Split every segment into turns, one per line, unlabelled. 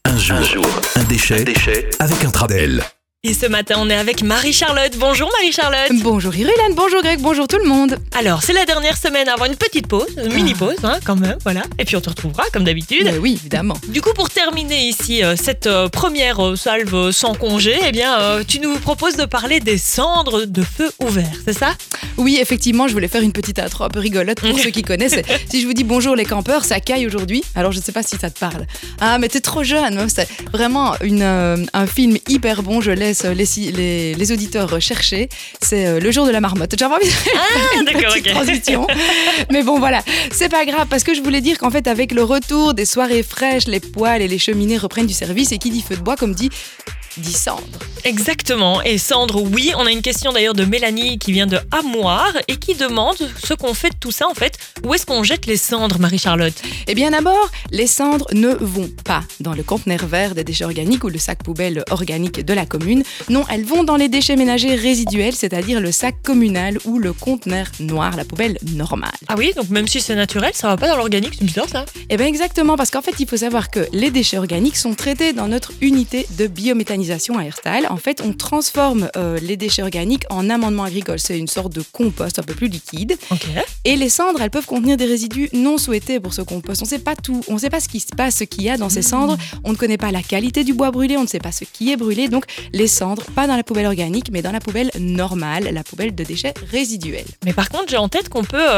Un jour, un déchet avec un Tradel.
Et ce matin, on est avec Marie-Charlotte. Bonjour Marie-Charlotte.
Bonjour Irulène, bonjour Greg, bonjour tout le monde.
Alors, c'est la dernière semaine avant une petite pause, une mini-pause quand même, voilà. Et puis on te retrouvera comme d'habitude.
Mais oui, évidemment.
Du coup, pour terminer ici cette première salve sans congé, tu nous proposes de parler des cendres de feu ouvert, c'est ça ?
Oui, effectivement, je voulais faire une petite intro un peu rigolote pour ceux qui connaissent. Si je vous dis bonjour les campeurs, ça caille aujourd'hui. Alors je ne sais pas si ça te parle. Ah, mais t'es trop jeune, hein. C'est vraiment un film hyper bon, je laisse les auditeurs chercher. C'est Le jour de la marmotte. J'avais envie de faire une petite transition. Mais bon, voilà, c'est pas grave parce que je voulais dire qu'en fait, avec le retour des soirées fraîches, les poêles et les cheminées reprennent du service et qui dit feu de bois, comme dit cendre.
Exactement. Et cendre, oui, on a une question d'ailleurs de Mélanie qui vient de Hamoire et qui demande ce qu'on fait de tout ça en fait. Où est-ce qu'on jette les cendres, Marie-Charlotte ?
Eh bien d'abord, les cendres ne vont pas dans le conteneur vert des déchets organiques ou le sac poubelle organique de la commune. Non, elles vont dans les déchets ménagers résiduels, c'est-à-dire le sac communal ou le conteneur noir, la poubelle normale.
Ah oui, donc même si c'est naturel, ça va pas dans l'organique, c'est bizarre ça ?
Eh bien exactement, parce qu'en fait, il faut savoir que les déchets organiques sont traités dans notre unité de biométhanisation à Herstal. En fait, on transforme les déchets organiques en amendement agricole. C'est une sorte de compost un peu plus liquide.
Okay.
Et les cendres, elles peuvent contenir des résidus non souhaités pour ce compost. On ne sait pas tout. On ne sait pas ce qui se passe, ce qu'il y a dans ces cendres. On ne connaît pas la qualité du bois brûlé. On ne sait pas ce qui est brûlé. Donc, les cendres, pas dans la poubelle organique, mais dans la poubelle normale, la poubelle de déchets résiduels.
Mais par contre, j'ai en tête qu'on peut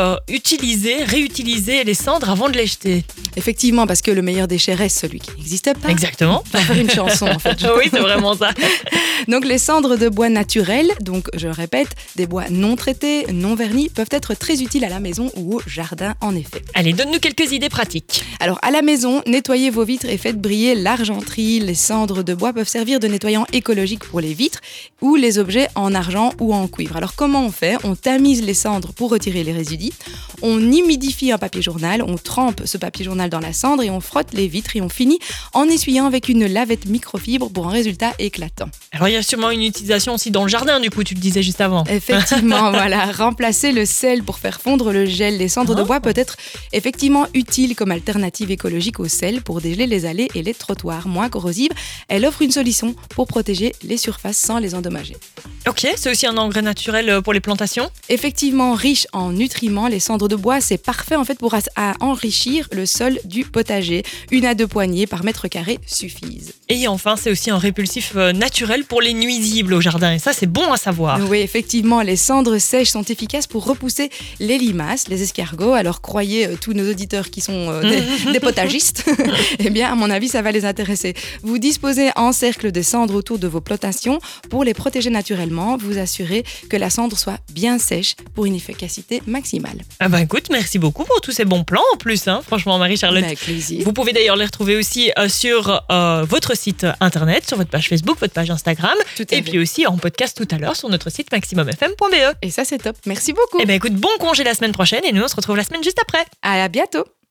réutiliser les cendres avant de les jeter.
Effectivement, parce que le meilleur déchet reste celui qui n'existe pas.
Exactement.
On va faire une chanson, en fait.
Oui, c'est vraiment ça.
Donc les cendres de bois naturels, donc je le répète, des bois non traités, non vernis, peuvent être très utiles à la maison ou au jardin en effet.
Allez, donne-nous quelques idées pratiques.
Alors à la maison, nettoyez vos vitres et faites briller l'argenterie. Les cendres de bois peuvent servir de nettoyant écologique pour les vitres ou les objets en argent ou en cuivre. Alors comment on fait ? On tamise les cendres pour retirer les résidus. On humidifie un papier journal, on trempe ce papier journal dans la cendre et on frotte les vitres et on finit en essuyant avec une lavette microfibre pour un résultat éclatant.
Alors il y a sûrement une utilisation aussi dans le jardin du coup, tu le disais juste avant.
Effectivement, voilà, remplacer le sel pour faire fondre le gel. Les cendres de bois peut être effectivement utile comme alternative écologique au sel pour dégeler les allées et les trottoirs. Moins corrosive, elle offre une solution pour protéger les surfaces sans les endommager.
Ok, c'est aussi un engrais naturel pour les plantations ?
Effectivement, riche en nutriments, les cendres de bois, c'est parfait en fait pour enrichir le sol du potager. 1 à 2 poignées par mètre carré suffisent.
Et enfin, c'est aussi un répulsif naturel pour les nuisibles au jardin. Et ça, c'est bon à savoir.
Oui, effectivement, les cendres sèches sont efficaces pour repousser les limaces, les escargots. Alors, croyez tous nos auditeurs qui sont des potagistes, eh bien, à mon avis, ça va les intéresser. Vous disposez en cercle de cendres autour de vos plantations pour les protéger naturellement. Vous assurez que la cendre soit bien sèche pour une efficacité maximale.
Ah bah écoute, merci beaucoup pour tous ces bons plans en plus. Franchement, Marie-Charlotte.
Avec plaisir.
Vous pouvez d'ailleurs les retrouver aussi sur votre site internet, sur votre page Facebook, votre page Instagram. Et puis aussi en podcast tout à l'heure sur notre site maximumfm.be.
Et ça, c'est top. Merci beaucoup.
Eh bien écoute, bon congé la semaine prochaine et nous on se retrouve la semaine juste après.
À bientôt.